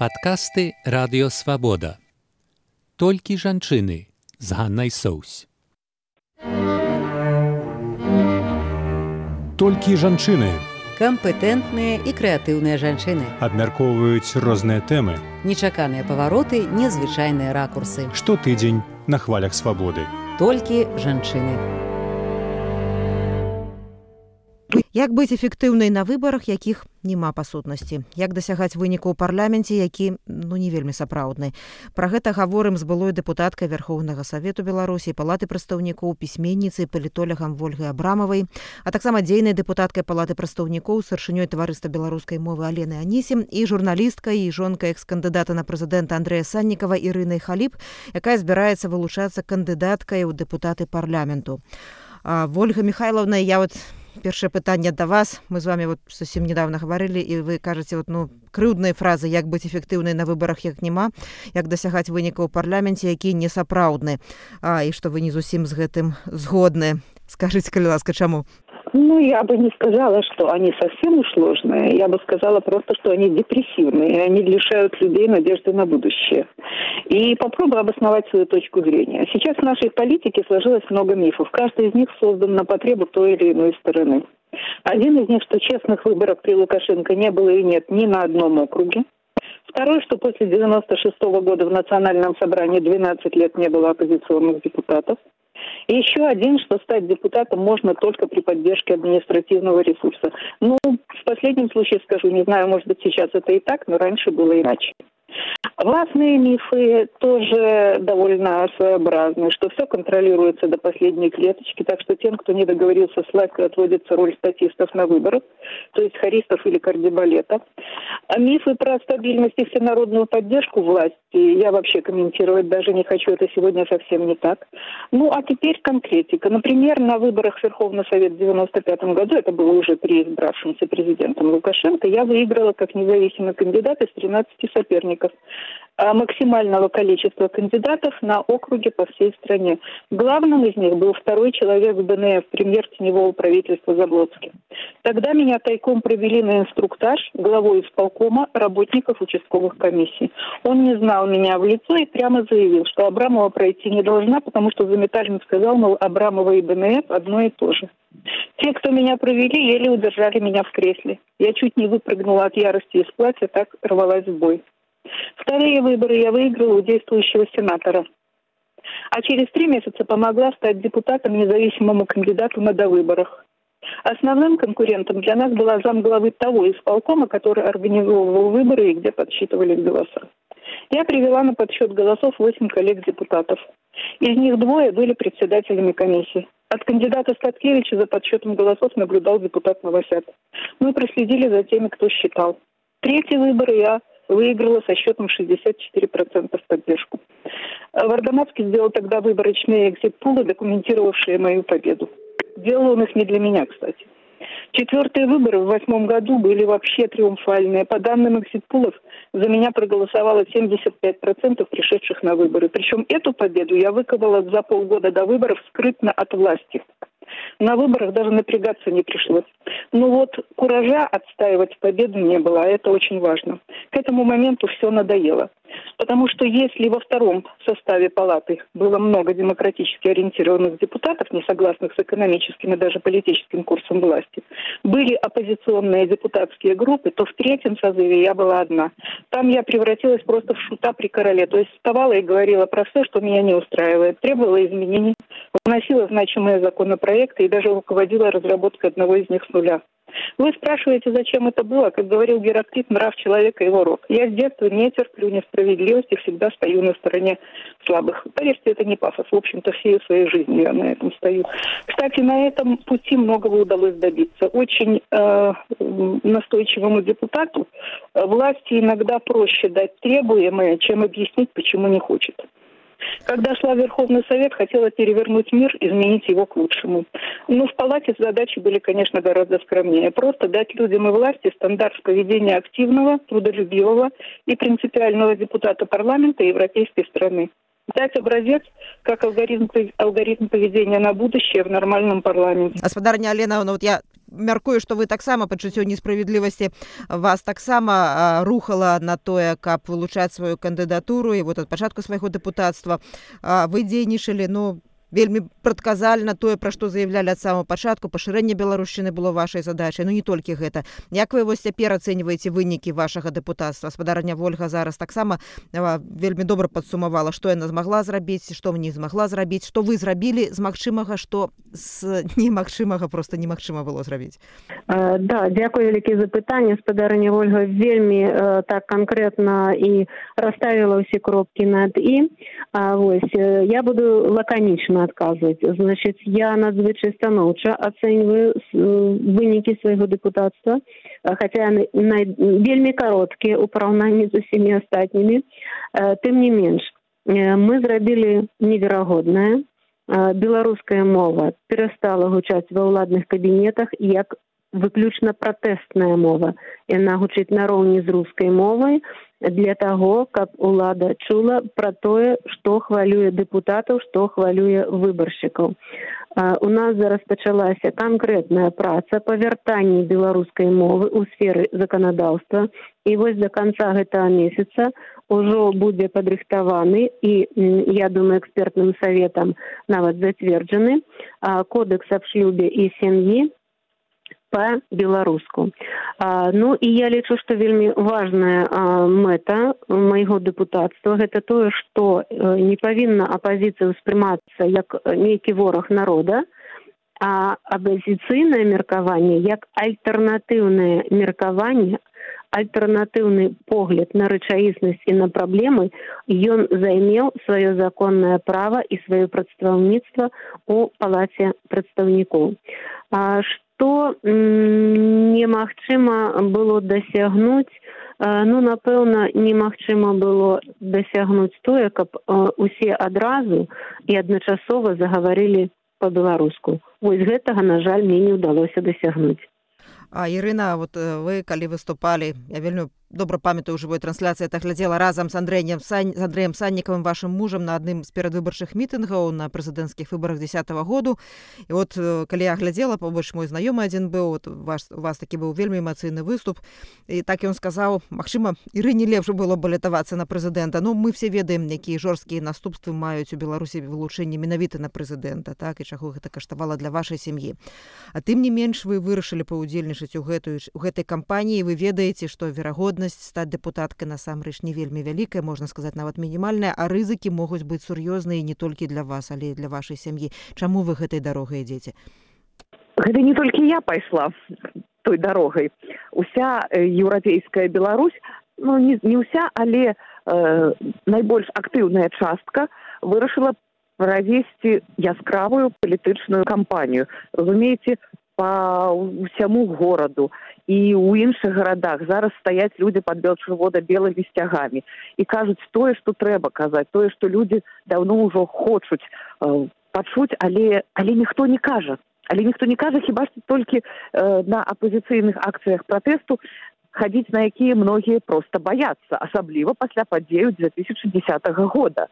Падкасты Радыё Свабода. Толькі жанчыны з Ганнай Соўсь. Толькі жанчыны. Кампетэнтныя і крэатыўныя жанчыны. Абмяркоўваюць розныя тэмы. Нечаканыя павароты, незвычайныя ракурсы. Штотыдзень на хвалях свабоды. Толькі жанчыны. Як быць эфектыўнай на выбарах, якіх няма па сутнасці? Як дасягаць вынікаў у парламенце, які не вельмі сапраўдны? Пра гэта гаворым з былой дэпутаткай Верхоўнага Савету Беларусі, Палаты прадстаўнікоў, пісьменніцай, палітолягам Вольгай Абрамавай, а таксама дзейнай дэпутаткай Палаты прадстаўнікоў, старшынёй таварыства беларускай мовы Аленай Анісім і журналісткай і жонкай экс-кандыдата на прэзідэнта Андрэя Саннікава Ірынай Халіп, якая збіраецца вылучацца кандыдаткай у дэпутаты парламенту. Вольга Михайловна, першае пытанне да вас. Мы з вами зусім недавно гаварылі, і вы кажаце крыўдныя фразы, як быць эфектыўнай на выбарах, як няма, як дасягаць вынікаў у парламенце, які не сапраўдны, і што вы не зусім з гэтым згодны. Скажыце, калі ласка, чаму? Я бы не сказала, что они совсем уж сложные. Я бы сказала просто, что они депрессивные, и они лишают людей надежды на будущее. И попробую обосновать свою точку зрения. Сейчас в нашей политике сложилось много мифов. Каждый из них создан на потребу той или иной стороны. Один из них, что честных выборов при Лукашенко не было и нет ни на одном округе. Второй, что после 1996 года в Национальном собрании 12 лет не было оппозиционных депутатов. И еще один, что стать депутатом можно только при поддержке административного ресурса. В последнем случае скажу, не знаю, может быть сейчас это и так, но раньше было иначе. Властные мифы тоже довольно своеобразны, что все контролируется до последней клеточки, так что тем, кто не договорился с властью, отводится роль статистов на выборах, то есть хористов или кардебалета. А мифы про стабильность и всенародную поддержку власти я вообще комментировать даже не хочу, это сегодня совсем не так. А теперь конкретика. Например, на выборах в Верховный Совет в 1995 году, это было уже при избравшемся президентом Лукашенко, я выиграла как независимый кандидат из 13 соперников. Максимального количества кандидатов на округе по всей стране. Главным из них был второй человек в ДНФ, премьер теневого правительства Заблоцкий. Тогда меня тайком провели на инструктаж главой исполкома работников участковых комиссий. Он не знал меня в лицо и прямо заявил, что Абрамова пройти не должна, потому что Заметалин сказал, Абрамова и ДНФ одно и то же. Те, кто меня провели, еле удержали меня в кресле. Я чуть не выпрыгнула от ярости из платья, так рвалась в бой. Вторые выборы я выиграла у действующего сенатора. А через 3 месяца помогла стать депутатом независимому кандидату на довыборах. Основным конкурентом для нас была замглавы того исполкома, который организовывал выборы и где подсчитывались голоса. Я привела на подсчет голосов 8 коллег-депутатов. Из них 2 были председателями комиссии. От кандидата Статкевича за подсчетом голосов наблюдал депутат Новосят. Мы проследили за теми, кто считал. 3-й выборы я выиграла со счетом 64% в поддержку. Вардамовский сделал тогда выборочные экзит-пулы, документировавшие мою победу. Делал он их не для меня, кстати. 4-е выборы в 2008 году были вообще триумфальные. По данным экзит-пулов, за меня проголосовало 75% пришедших на выборы. Причем эту победу я выковала за полгода до выборов скрытно от власти. На выборах даже напрягаться не пришлось. Куража отстаивать победу не было, а это очень важно. К этому моменту все надоело. Потому что если во втором составе палаты было много демократически ориентированных депутатов, не согласных с экономическим и даже политическим курсом власти, были оппозиционные депутатские группы, то в 3-м созыве я была одна. Там я превратилась просто в шута при короле. То есть вставала и говорила про все, что меня не устраивает, требовала изменений, вносила значимые законопроекты и даже руководила разработкой одного из них с нуля. Вы спрашиваете, зачем это было? Как говорил Гераклит, нрав человека его рок. Я с детства не терплю несправедливости, всегда стою на стороне слабых. Поверьте, это не пафос. В общем-то, всей своей жизнью я на этом стою. Кстати, на этом пути многого удалось добиться. Очень настойчивому депутату власти иногда проще дать требуемое, чем объяснить, почему не хочет. Когда шла в Верховный Совет, хотела перевернуть мир, изменить его к лучшему. В палате задачи были, конечно, гораздо скромнее. Просто дать людям и власти стандарт поведения активного, трудолюбивого и принципиального депутата парламента европейской страны. Дать образец, как алгоритм поведения на будущее в нормальном парламенте. Господарня Алена, я мяркую, што вы таксама пачуццё несправядлівасці вас таксама рухала на тое, каб вылучаць сваю кандыдатуру, і вот ад пачатку свайго дэпутацтва вы дзейнічалі, вельмі прадказальна тое, пра што заявлялі ад самого пачатку. Пашырэнне беларушчыны было вашай задачай, не толькі гэта. Як вы вось цяпер ацэньваеце вынікі вашага дэпутацтва? Спадарня Вольга зараз таксама вельмі добра падсумавала, што яна змагла зрабіць, што не змагла зрабіць, што вы зрабілі з магчымага, што з немагчымага проста немагчыма было зрабіць. Да, дзякую вялікі за пытанне. Спадарня Вольга вельмі так канкрэтна і расставіла ўсе кропкі над «і». Вось, я буду лаканічна адказваць. Значыць, я надзвычай станоўча ацэньваю вынікі свайго дэпутацтва, хаця яны вельмі кароткія ў параўнанні з усімі астатнімі. Тым не менш, мы зрабілі неверагоднае. Беларуская мова перастала гучаць ва ўладных кабінетах як выключна пратэстная мова. Яна гучыць нароўні з рускай мовай для таго, каб улада чула пра тое, што хвалюе дэпутатаў, што хвалюе выбаршчыкаў. У нас зараз пачалася канкрэтная праца па вяртанні беларускай мовы ў сферы заканадаўства. І вось да канца гэтага месяца ўжо будзе падрыхтаваны і, я думаю, экспертным саветам нават зацверджаны кодекс аб шлюбе і сям'і па-беларуску. І я лічу, што вельмі важная мэта майго дэпутацтва гэта тое, што не павінна апазіцыя ўспрымацца як нейкі вораг народа, а апазіцыйнае меркаванне як альтэрнатыўнае меркаванне, альтэрнатыўны погляд на рэчаіснасць і на праблемы, ён займеў сваё законнае права і сваё прадстаўніцтва ў палаце прадстаўнікоў. Што немагчыма было дасягнуць, напэўна, немагчыма было дасягнуць тое, каб усе адразу і адначасова загаварылі па-беларуску. Вось гэтага, на жаль, мне не ўдалося дасягнуць. Ірына, вот вы, калі выступалі, я вельмі добра памятаю жывой трансляцыі, так глядзела разам з Андрэем Саннікавым, вашым мужам, на адным з перадвыбарчых мітынгаў на прэзідэнцкіх выбарах 10-го году. І от, калі я глядзела, побач мой знаёмы адзін быў, у вас такі быў вельмі эмацыйны выступ, і так ён сказаў, магчыма, Ірыне лепш было балятавацца на прэзідэнта. Мы все ведаем, якія жорсткія наступствы маюць у Беларусі вылучэнне менавіта на прэзідэнта, так, і чаго гэта каштавала для вашай сям'і. А тым не менш, вы вырашылі паўдзельнічаць у гэтай кампаніі, вы ведаеце, што верагодна стаць дэпутаткай насамрэч не вельмі вялікая, можна сказаць, нават мінімальная, а рызыкі могуць быць сур'ёзныя не толькі для вас, але і для вашай сям'і. Чаму вы гэтай дарогай ідзеце? Гэта не толькі я пайшла той дарогай. Уся еўрапейская Беларусь, не ўся, але найбольш актыўная частка вырашыла правесці яскравую палітычную кампанію. Разумееце, па ўсяму гораду і ў іншых гарадах зараз стаяць людзі пад белчырвона-белымі сцягамі і кажуць тое, што трэба казаць, тое, што людзі даўно ўжо хочуць пачуць, але ніхто не кажа. Але ніхто не кажа, хіба што толькі на апозіцыйных акцыях пратэсту, хадзіць на якія многія проста баяцца, асабліва пасля падзею 2010 года.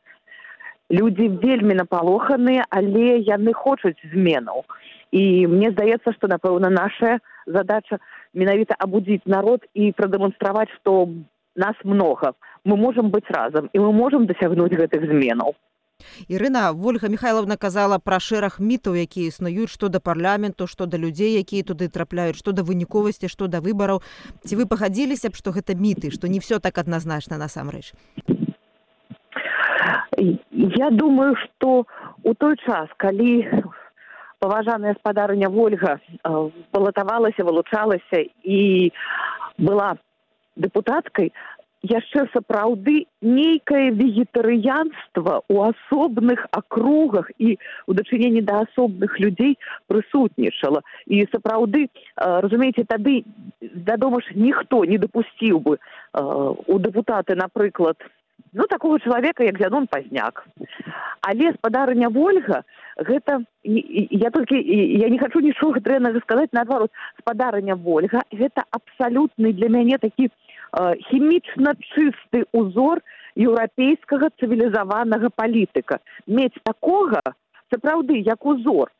Людзі вельмі напалоханыя, але яны хочуць зменаў. І мне здаецца, што, напэўна, наша задача менавіта абудзіць народ і прадэманстраваць, што нас многа. Мы можам быць разам, і мы можам дасягнуць гэтых зменаў. Ірына, Вольга Михайловна казала пра шэраг мітаў, якія існуюць, што да парламенту, што да людзей, якія туды трапляюць, што да выніковасці, што да выбараў. Ці вы пагадзіліся б, што гэта міты, што не ўсё так адназначна насамрэч? Я думаю, што у той час, калі паважаная спадарыня Вольга балатавалася, вылучалася і была дэпутаткай, яшчэ сапраўды нейкае вегетарыянства ў асобных акругах і ў дачыненні да асобных людзей прысутнічала. І сапраўды, разумееце, тады, вядома ж, ніхто не дапусціў бы у дэпутаты, напрыклад, такого чалавека, як Зянон Пазняк. Але спадарыня Вольга, гэта, я не хачу нічога дрэннага сказаць, наадварот, спадарыня Вольга, гэта абсалютны для мяне такі хімічна чысты узор еўрапейскага цывілізаванага палітыка. Мець такога, сапраўды, як узор,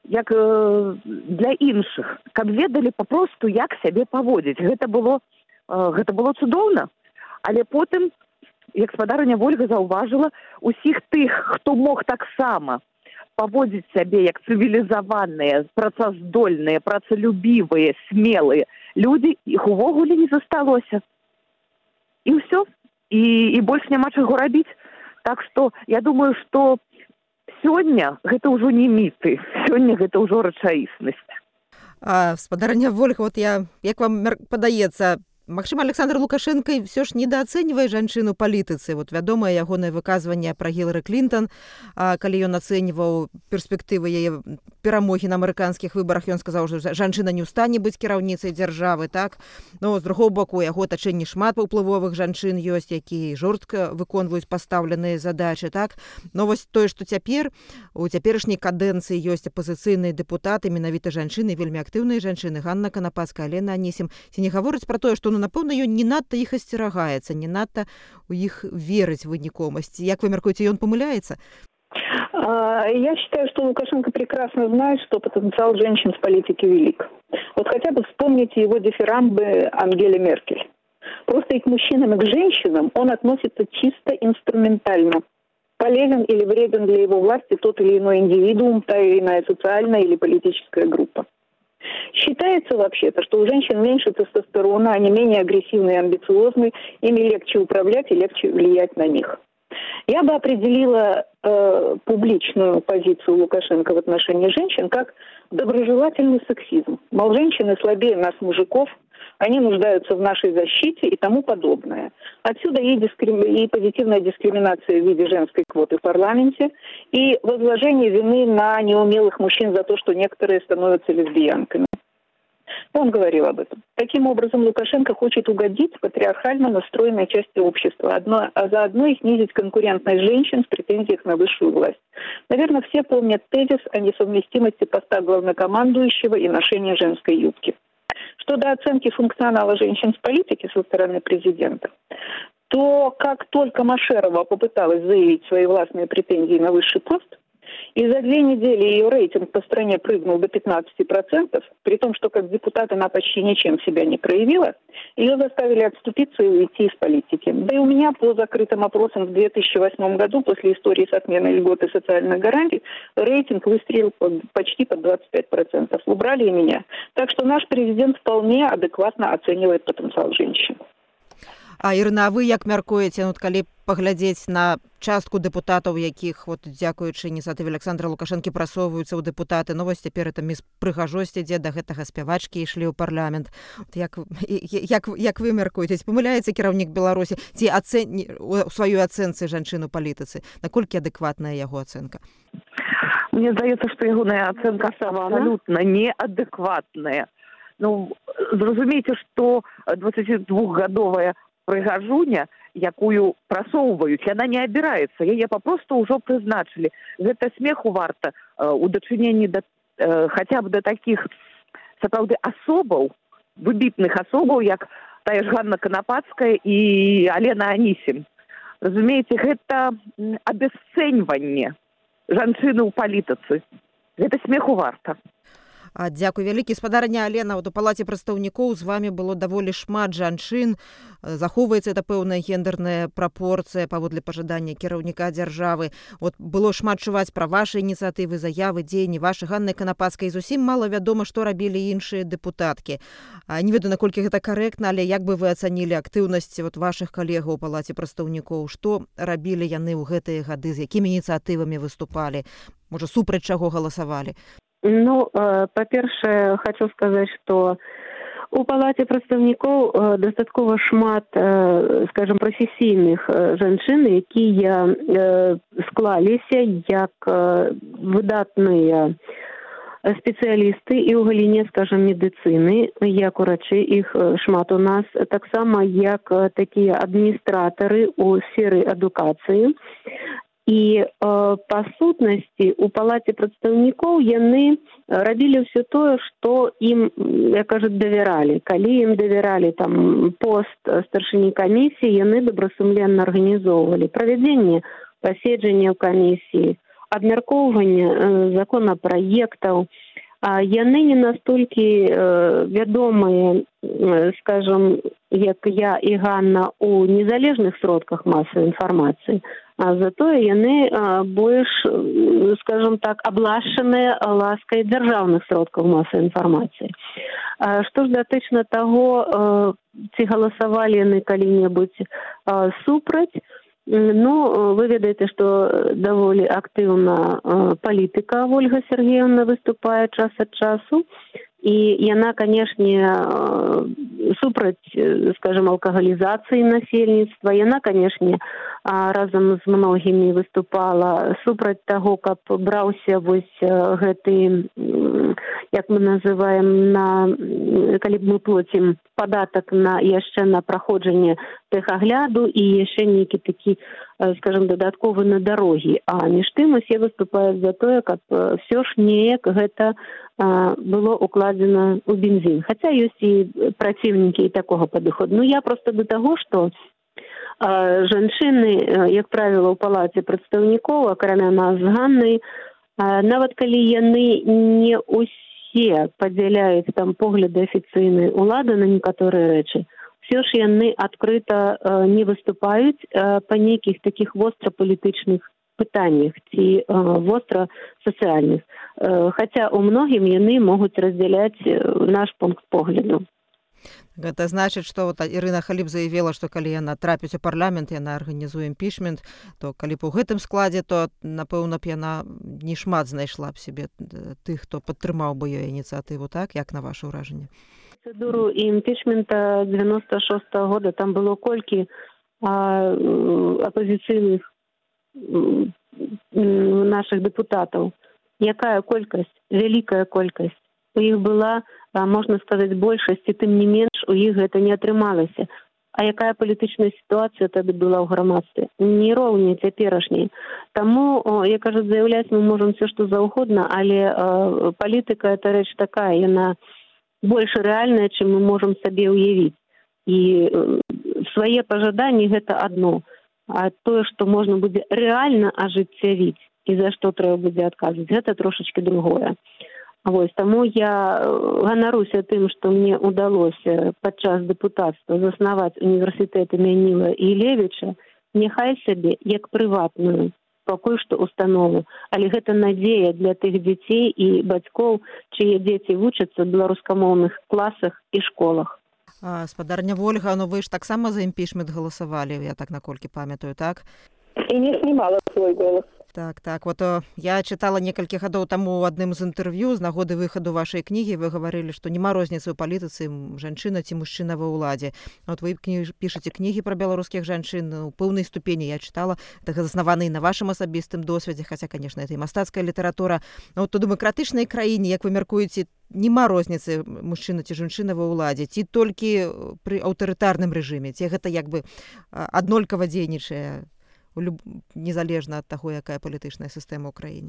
як для іншых, каб ведалі папросту, як сябе паводзіць. Гэта было цудоўна, але потым, як спадарыня Вольга заўважыла, усіх тых, хто мог таксама паводзіць сябе як цывілізаваныя, працаздольныя, працалюбівыя, смелыя людзі, іх увогуле не засталося. І ўсё. І больш няма чаго рабіць. Так што, я думаю, што сёння гэта ўжо не міты, сёння гэта ўжо рэчаіснасць. Спадарня Вольга, як вам падаецца, магчыма, Александр Лукашенко ўсё ж недаацэньвае жанчыну ў палітыцы. Вядомае ягонае выказванне пра Гілары Клінтон, калі ён ацэньваў перспектывы яе перамогі на амерыканскіх выбарах, ён сказаў, што жанчына не ў стане быць кіраўніцай дзяржавы, так? З другого боку, у яго атачэнні шмат уплывовых жанчын ёсць, якія жорстка выконваюць пастаўленыя задачы, так? Вось тое, што цяпер, у цяперашняй кадэнцыі ёсць апазіцыйныя дэпутаты, менавіта жанчыны, вельмі актыўныя жанчыны, Ганна Канапацкая, Алена Анісім. Ці не гаворыць пра тое, што напэўна, ён не надта іх асцерагаецца, не надта у іх верыць вынікомасці. Як вы мяркуеце, ён памыляецца? Я считаю, что Лукашенко прекрасно знает, что потенциал женщин в политике велик. Вот хотя бы вспомните его дифирамбы Ангеле Меркель. Просто и к мужчинам, и к женщинам он относится чисто инструментально. Полезен или вреден для его власти тот или иной индивидуум, та или иная социальная или политическая группа. Считается вообще-то, что у женщин меньше тестостерона, они менее агрессивны и амбициозны, ими легче управлять и легче влиять на них. Я бы определила публичную позицию Лукашенко в отношении женщин как доброжелательный сексизм. Мол, женщины слабее нас, мужиков, они нуждаются в нашей защите и тому подобное. Отсюда и позитивная дискриминация в виде женской квоты в парламенте, и возложение вины на неумелых мужчин за то, что некоторые становятся лесбиянками. Он говорил об этом. Таким образом, Лукашенко хочет угодить патриархально настроенной части общества, а заодно и снизить конкурентность женщин в претензиях на высшую власть. Наверное, все помнят тезис о несовместимости поста главнокомандующего и ношения женской юбки. Что до оценки функционала женщин в политике со стороны президента, то как только Машерова попыталась заявить свои властные претензии на высший пост, и за 2 недели ее рейтинг по стране прыгнул до 15%, при том, что как депутат она почти ничем себя не проявила, ее заставили отступиться и уйти из политики. Да и у меня по закрытым опросам в 2008 году, после истории с отменой льготы социальных гарантий, рейтинг выстрелил почти под 25%. Убрали и меня. Так что наш президент вполне адекватно оценивает потенциал женщин. Ірына, а вы як мяркуеце, калі паглядзець на частку дэпутатаў, якіх, дзякуючы ініцыятыве Александра Лукашэнкі, прасоўваюцца ў дэпутаты, вось цяпер это міс прыгажосць ідзе, да гэтага спявачкі ішлі ў парламент. Як вы мяркуеце, ці памыляецца кіраўнік Беларусі, ці у сваёй ацэнцы жанчын у палітыцы? Наколькі адэкватная яго ацэнка? Мне здаецца, што ягоная ацэнка абсалютна неадэкватная. Зразумейце, што 22-гадовая прыгажуня, якую прасоўваюць, яна не абіраецца, яе папросту ўжо прызначылі. Гэта смеху варта у дачыненні хаця б да такіх сапраўды асобаў, выбітных асобаў, як тая ж Ганна Канапацкая і Алена Анісім. Разумееце, гэта абясцэньванне жанчыны ў палітыцы. Гэта смеху варта. Дзякуй вялікі. Спадарня Алена, у палаце прадстаўнікоў з вамі было даволі шмат жанчын. Захоўваецца эта пэўная гендерная прапорцыя паводле пажадання кіраўніка дзяржавы. Было шмат чуваць пра вашы ініцыятывы, заявы, дзеянні вашай Ганны Канапацкай. Зусім мала вядома, што рабілі іншыя дэпутаткі. Не ведаю, наколькі гэта карэктна, але як бы вы ацанілі актыўнасць вашых калегаў у палаце прадстаўнікоў? Што рабілі яны ў гэтыя гады, з якімі ініцыятывамі выступалі? Можа, супраць чаго галасавалі? Па-першае, хочу сказаць, што у палаце прадстаўнікоў дастаткова шмат, скажем, прафесійных жанчын, якія склаліся як выдатныя спецыялісты і ў галіне, скажем, медыцыны, як урачы, іх шмат у нас, таксама як такія адміністратары ў сферы адукацыі. І па сутнасці у палаце прадстаўнікоў яны рабілі ўсё тое, што ім, як кажуць, давяралі. Калі ім давяралі пост старшыні камісіі, яны добрасумленна арганізоўвалі правядзенне паседжання ў камісіі, абмяркоўвання законапраектаў, яны не настолькі вядомыя, скажем, як я і Ганна, у незалежных сродках масавай інфармацыі, а затое яны больш, скажем так, аблашчаныя ласкай дзяржаўных сродкаў масавай інфармацыі. Што ж датычна таго, ці галасавалі яны калі-небудзь супраць, ну, вы ведаеце, што даволі актыўна палітыка Ольга Сергеевна выступае час ад часу, і яна, канешне, супраць, скажем, алкагалізацыі насельніцтва, яна, канешне, разам з многімі выступала супраць таго, каб браўся вось гэты, як мы называем, калі б мы плацім падатак яшчэ на праходжанне тэхагляду і яшчэ нейкі такі, скажем, дадатковы на дарогі. А між тым усе выступаюць за тое, каб все ж неяк гэта было укладзена ў бензін. Хаця ёсць і праціўнікі і такога падыходу. Ну, я проста да таго, што жанчыны, як правіла, ў палаце прадстаўнікоў, акрамя нас з Ганнай, нават калі яны не усе падзяляюць там погляды афіцыйнай улады на некаторыя рэчы, все ж яны адкрыта не выступаюць па нейкіх такіх вострапалітычных пытаннях ці востра-сацыяльных. Хаця у многім яны могуць раздзяляць наш пункт погляду. Гэта значыць, што вот Ірына Халіп заявіла, што калі яна трапіць у парламент, яна арганізуе імпічмент, то калі б у гэтым складзе, то, напэўна б, яна не шмат знайшла б сябе тых, хто падтрымаў бы ёй ініцыятыву, так? Як на ваше ўражанне? Процедуру імпічмента 96-го года там было колькі апозіцыйных наших депутатаў. Якая колькасць? Вялікая колькасць. У іх была, можна сказаць, большасць, і тым не менш у іх гэта не атрымалася. А якая палітычная сітуацыя тады была ў грамадстве? Не роўней цяперашняй. Таму, я кажу, заяўляць мы можам все, што заўгодна, але палітыка — это рэч такая, яна больш рэальная, чым мы можам сабе ўявіць. І свае пажаданні — гэта адно. А тое, што можна будзе рэальна ажыццявіць і за што трэба будзе адказваць, гэта трошачкі другое. Вось, таму я ганаруся тым, што мне ўдалося падчас дэпутацтва заснаваць універсітэт імені Ніла Ілевіча, няхай сабе як прыватную пакуль што установу, але гэта надзея для тых дзяцей і бацькоў, чые дзеці вучацца ў беларускамоўных класах і школах. Спадарня Вольга, ну вы ж таксама за імпічмент галасавалі, я так наколькі памятаю, так? І не снимала свой голос. Так. Вот я чытала некалькі гадоў таму ў адным з інтэрв'ю з нагоды выхаду вашай кнігі, вы гаварылі, што няма розніцы ў палітыцы жанчына ці мужчына ва ўладзе. Вот вы пішаце кнігі пра беларускіх жанчын у пэўнай ступені, я чытала, так заснаваны на вашым асабістым досведзе, хаця, конечно, это і мастацкая літаратура. Но вот у дэмакратычнай краіне, як вы мяркуеце, няма розніцы мужчына ці жанчына ва ўладзе, ці толькі пры аўтарытарным рэжыме, ці гэта як бы аднолькава дзейнічае незалежно от того, какая политическая система в Украине?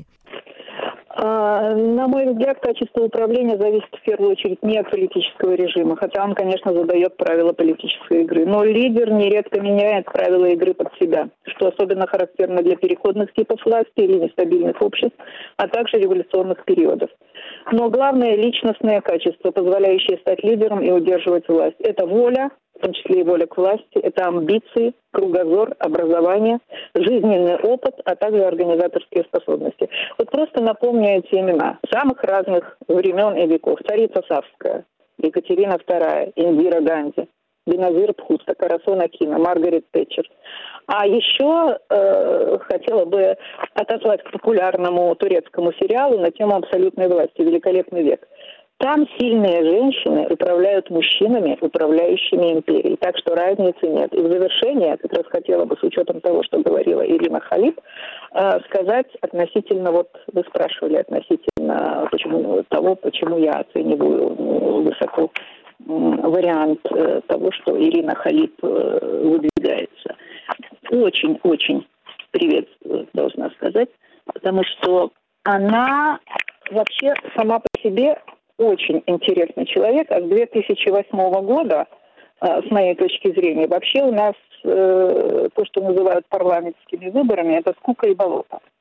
На мой взгляд, качество управления зависит в первую очередь не от политического режима, хотя он, конечно, задает правила политической игры. Но лидер нередко меняет правила игры под себя, что особенно характерно для переходных типов власти или нестабильных обществ, а также революционных периодов. Но главное — личностное качество, позволяющее стать лидером и удерживать власть. Это воля, в том числе и воля к власти, это амбиции, кругозор, образование, жизненный опыт, а также организаторские способности. Вот просто напомню эти имена самых разных времен и веков. Царица Савская, Екатерина II, Индира Ганди, Беназир Бхутто, Карасан Акина, Маргарет Тэтчер. А еще хотела бы отозвать к популярному турецкому сериалу на тему абсолютной власти «Великолепный век». Там сильные женщины управляют мужчинами, управляющими империей. Так что разницы нет. И в завершение, я как раз хотела бы, с учетом того, что говорила Ирина Халіп, сказать относительно, вот вы спрашивали относительно почему я оцениваю высоко вариант того, что Ирина Халіп выдвигается. Очень-очень приветствую, должна сказать, потому что она вообще сама по себе очень интересный человек, а с 2008 года, с моей точки зрения, вообще у нас то, что называют парламентскими выборами, это скука и болото.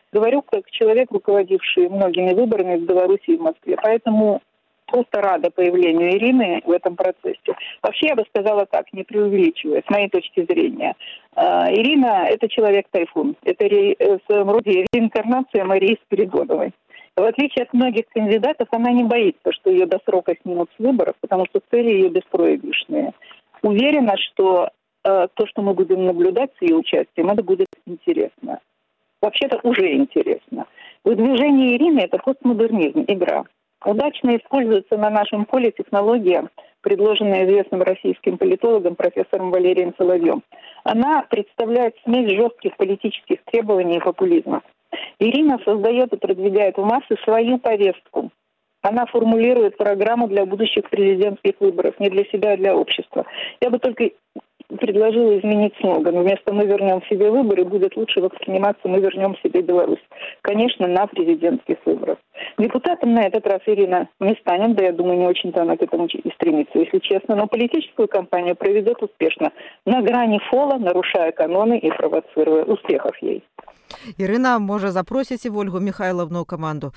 Говорю как человек, руководивший многими выборами в Беларуси и в Москве. Поэтому просто рада появлению Ирины в этом процессе. Вообще, я бы сказала так, не преувеличивая, с моей точки зрения. Ирина – это человек-тайфун. Это в своем роде реинкарнация Марии Спиридоновой. В отличие от многих кандидатов, она не боится, что ее до срока снимут с выборов, потому что цели ее беспроигрышные. Уверена, что то, что мы будем наблюдать с ее участием, это будет интересно. Вообще-то уже интересно. Выдвижение Ирины – это постмодернизм, игра. Удачно используется на нашем поле технология, предложенная известным российским политологом профессором Валерием Соловьем. Она представляет смесь жестких политических требований и популизма. Ирина создает и продвигает в массы свою повестку. Она формулирует программу для будущих президентских выборов, не для себя, а для общества. Я бы только предложила изменить слоган. Вместо «Мы вернем себе выборы» будет лучше восприниматься «Мы вернем себе Беларусь». Конечно, на президентских выборах. Депутатом на этот раз Ирина не станет, да я думаю, не очень-то она к этому и стремится, если честно. Но политическую кампанию проведет успешно, на грани фола, нарушая каноны и провоцируя. Успехов ей. Ірына, можа, запросіце Ольгу Михайловну ў каманду?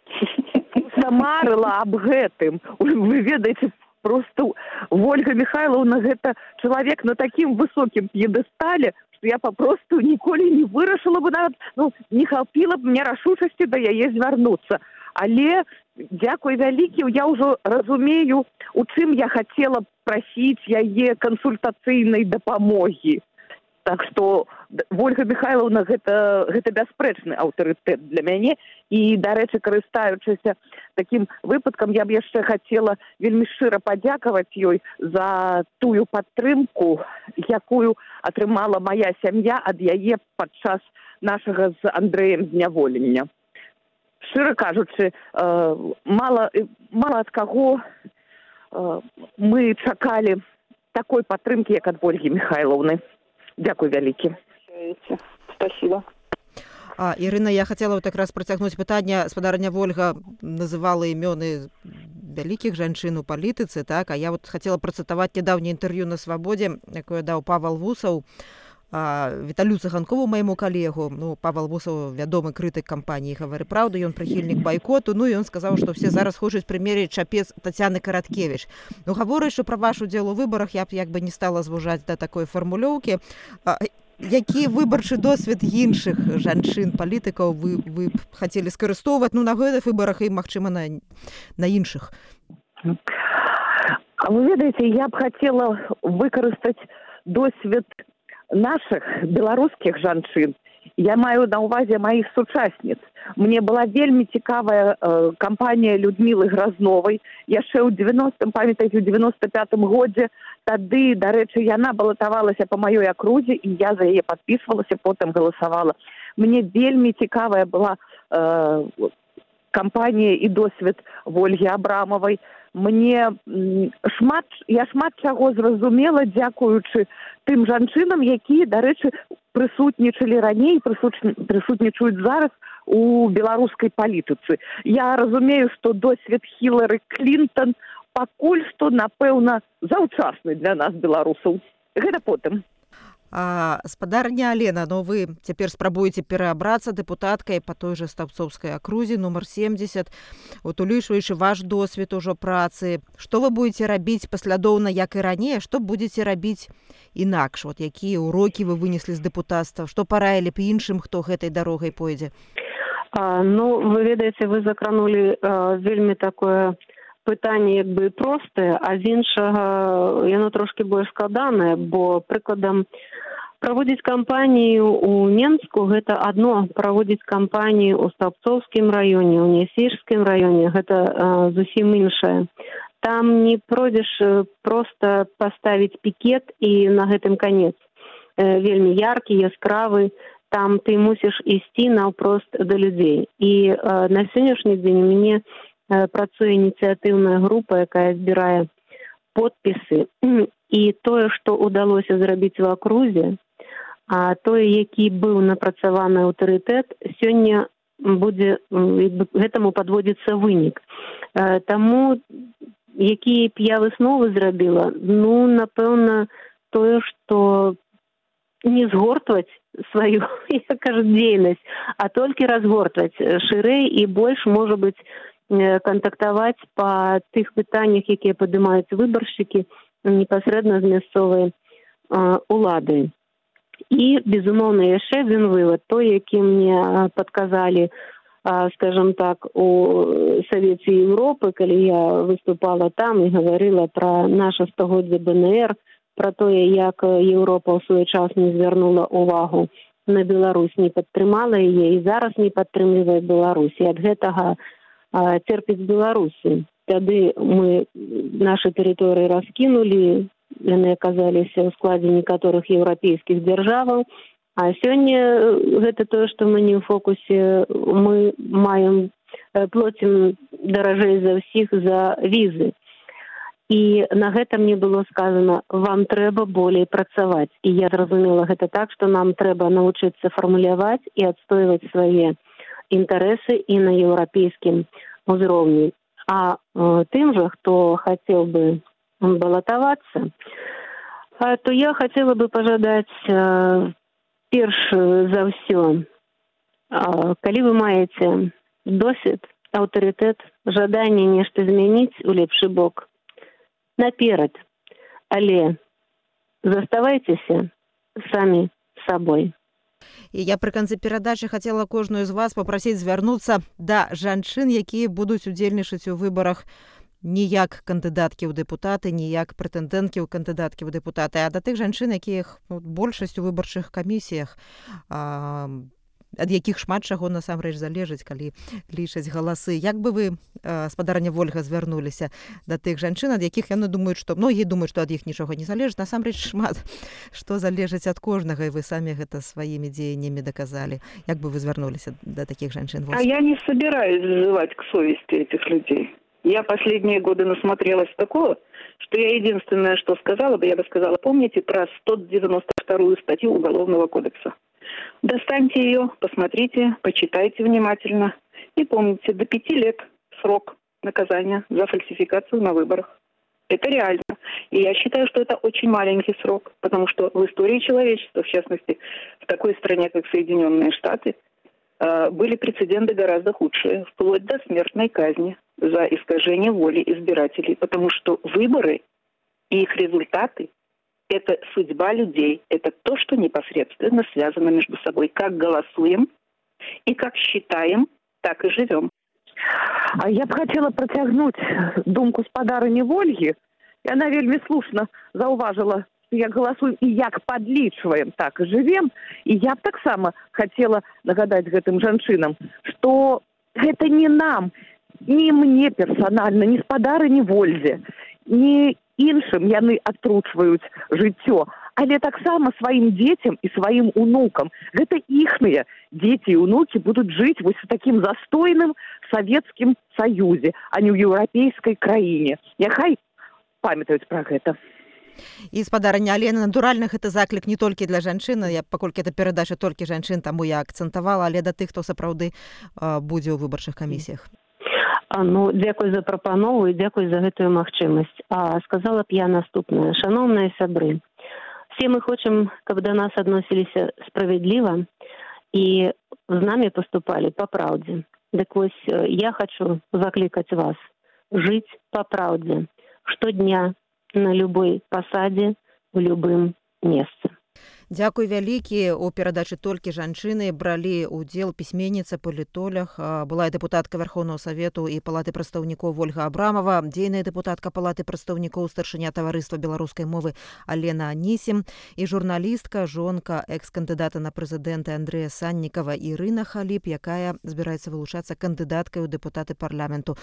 Марыла аб гэтым. Вы ведаеце, просто Ольга Михайловна гэта чалавек на такім высокім п'едэстале, што я папросту ніколі не вырашыла бы нават, не хапіла б мне рашучасці да яе звярнуцца. Але, дзякуй вялікі, я ўжо разумею, у чым я хацела прасіць яе кансультацыйнай дапамогі. Так што Ольга Михайловна гэта бясспрэчны аўтарытэт для мяне. І, дарэчы, карыстаючыся такім выпадкам, я б яшчэ хацела вельмі шчыра падзякаваць ёй за тую падтрымку, якую атрымала мая сям'я ад яе падчас нашага з Андрэем зняволення. Шчыра кажучы, мала ад каго мы чакалі такой падтрымкі, як ад Ольгі Михайловны. Дзякуй вялікі. Спасибо. Ірына, я хацела так раз працягнуць пытанне. Спадарня Вольга называла імёны вялікіх жанчын у палітыцы, так? А я хацела працытаваць нядаўняе інтэрв'ю на Свабодзе, якое даў Павел Вусаў Віталю Цыганкову, майму калегу. Павел Вусаў вядомы крытык кампаніі «Гавары праўду», ён прыхільнік байкоту, і ён сказаў, што все зараз хочуць прымерыць чапец Тацяны Караткевіч. Гаворачы пра ваш удзел у выбарах, я б як бы не стала звужаць да такой фармулёўкі. Які выбарчы досвед іншых жанчын-палітыкаў вы б хацелі скарыстоўваць на гэтых выбарах і, магчыма, на іншых? Вы ведаеце, я б хацела выкарыстаць досвед наших беларускіх жанчын. Я маю на ўвазе маіх сучасніц. Мне была вельмі цікавая кампанія Людмілы Гразновай. Яшчэ ў 95-м годзе. Тады, дарэчы, яна балатавалася па маёй акрузе, і я за яе падпісвалася, потым галасавала. Мне вельмі цікавая была кампанія і досвед Ольгі Абрамавай. Я шмат чаго зразумела, дзякуючы тым жанчынам, якія, дарэчы, прысутнічалі раней, прысутнічаюць зараз у беларускай палітыцы. Я разумею, што досвед Хілары Клінтон пакуль што, напэўна, заўчасны для нас, беларусаў. Гэта потым. Спадарня Алена, вы цяпер спрабуеце пераабрацца дэпутаткай па той жа Стаўцоўскай акрузе нумар 70, улічваючы ваш досвед ужо працы. Што вы будзеце рабіць паслядоўна, як і раней, што будзеце рабіць інакш? Якія урокі вы вынеслі з дэпутацтва? Што параілі б іншым, хто гэтай дарогай пойдзе? Вы ведаеце, вы закранулі вельмі такое пытанне як бы простае, а з іншага яно трошки больш складанае, бо прыкладам праводзіць кампанію ў Менску гэта адно, праводзіць кампанію ў Стаўцоўскім раёне, ў Нясейскім раёне гэта зусім іншае. Там не пройдзеш проста паставіць пікет і на гэтым канец. Вельмі яркі, яскравы, там ты мусіш ісці наўпрост да людзей. І на сённяшні дзень у мяне працуе ініцыятыўная група, якая збірае подпісы. І тое, што ўдалося зрабіць у акрузе, а тое, які быў напрацаваны аўтарытэт, сёння будзе гэтаму падводзіцца вынік. Таму, якія б я высновы зрабіла, напэўна, тое, што не згортваць сваю, як кажуць, дзейнасць, а толькі разгортваць шырэй і больш, можа быць, кантактаваць па тых пытаннях, якія падымаюць выбаршчыкі непасрэдна з мясцовай улады. І, безумоўна, яшчэ адзін вывад, той, які мне падказалі, скажем так, у Савеце Европы, калі я выступала там і гаварыла пра наше стагоддзе БНР, пра тое, як Еўропа ў свой час не звярнула ўвагу на Беларусь, не падтрымала яе і зараз не падтрымлівае Беларусь. І ад гэтага церпіць беларусы. Тады мы нашы тэрыторыі раскінулі, яны аказаліся ў складзе некаторых еўрапейскіх дзяржаваў, а сёння гэта тое, што мы не ў фокусе, мы плацім даражэй за ўсіх за візы. І на гэта мне было сказано, вам трэба болей працаваць. І я зразумела гэта так, што нам трэба навучыцца фармуляваць і адстойваць свае інтарэсы і на еўрапейскім узроўні. А тым жа, хто хацеў бы балатавацца, то я хацела бы пажадаць перш за ўсё, калі вы маеце досвед, аўтарытэт, жаданне нешта змяніць у лепшы бок, наперад, але заставайцеся самі сабой. І я пры канцы перадачы хацела кожную з вас папрасіць звярнуцца да жанчын, якія будуць удзельнічаць у выбарах не як кандыдаткі ў дэпутаты, не як прэтэндэнткі ў кандыдаткі ў дэпутаты, а да тых жанчын, якіх большасць у выбарчых камісіях, ад якіх шмат чаго насамрэч залежыць, калі лічаць галасы. Як бы вы, спадарня Вольга, звярнуліся да тых жанчын, ад якіх яны думаюць, што многія думаюць, што ад іх нічога не залежыць, насамрэч шмат што залежыць ад кожнага, і вы самі гэта сваімі дзеяннямі даказалі. Як бы вы звярнуліся да такіх жанчын? А я не собираюсь взывать к совести этих людей. Я последние годы насмотрелась такого, что я единственное, что сказала бы, я бы сказала, помните про 192-ю статью Уголовного кодекса? Достаньте ее, посмотрите, почитайте внимательно и помните, до 5 лет срок наказания за фальсификацию на выборах. Это реально. И я считаю, что это очень маленький срок, потому что в истории человечества, в частности, в такой стране, как Соединенные Штаты, были прецеденты гораздо худшие, вплоть до смертной казни за искажение воли избирателей, потому что выборы и их результаты – это судьба людей, это то, что непосредственно связано между собой. Как голосуем и как считаем, так и живем. А я б хотела працягнуць думку спадарыні Вольгі. Яна вельмі слушна заўважыла, што як галасуем і як падлічваем, так і жывем. І я б таксама хацела нагадаць гэтым жанчынам, што гэта не нам, не мне персанальна, не спадарыні Вользе, не іншым яны атручваюць жыццё, але таксама сваім дзецям і сваім унукам. Гэта іхныя дзеці і унукі будуць жыць вось у такім застойным Савецкім Саюзе, а не ў еўрапейскай краіне. Няхай памятаюць пра гэта. І, спадарня Алена, натуральна, гэта заклік не толькі для жанчын, паколькі гэта перадача толькі жанчын, таму я акцэнтавала, але да тых, хто сапраўды будзе ў выбарчых камісіях. Ну, дзякуй за прапанову і дзякуй за гэтую магчымасць. Сказала б я наступнае. Шаноўныя сябры, все мы хочам, каб да нас адносіліся справядліва і з намі паступалі па праўдзе. Дык вось я хочу заклікаць вас жыць па праўдзе штодня на любой пасадзе, у любым месцы. Дзякуй вялікі. У перадачы толькі жанчыны бралі ўдзел пісьменніца, палітолог, была дэпутатка Вярхоўнага Савету і Палаты прадстаўнікоў Вольга Абрамова, дзейная дэпутатка Палаты прадстаўнікоў, старшыня таварыства беларускай мовы Алена Анісім і журналістка, жонка экс-кандыдата на прэзідэнты Андрэя Саннікава Ірына Халіп, якая збіраецца вылучацца кандыдаткай у дэпутаты парламенту.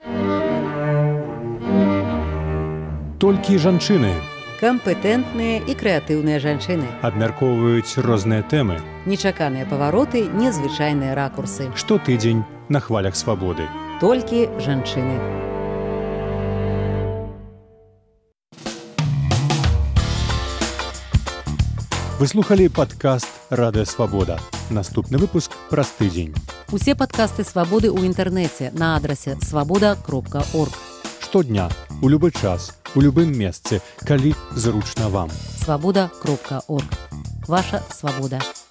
Толькі жанчыны Кампетэнтныя і крэатыўныя жанчыны. абмяркоўваюць розныя тэмы. Нечаканыя павароты, незвычайныя ракурсы. Штотыдзень на хвалях свабоды. Толькі жанчыны. Вы слухалі падкаст «Радыё Свабода». Наступны выпуск праз тыдзень. Усе падкасты «Свабоды» ў інтэрнэце на адрасе свабода.орг. Штодня, у любы час, у любым месцы, калі зручна вам. свабода.орг. Ваша свабода.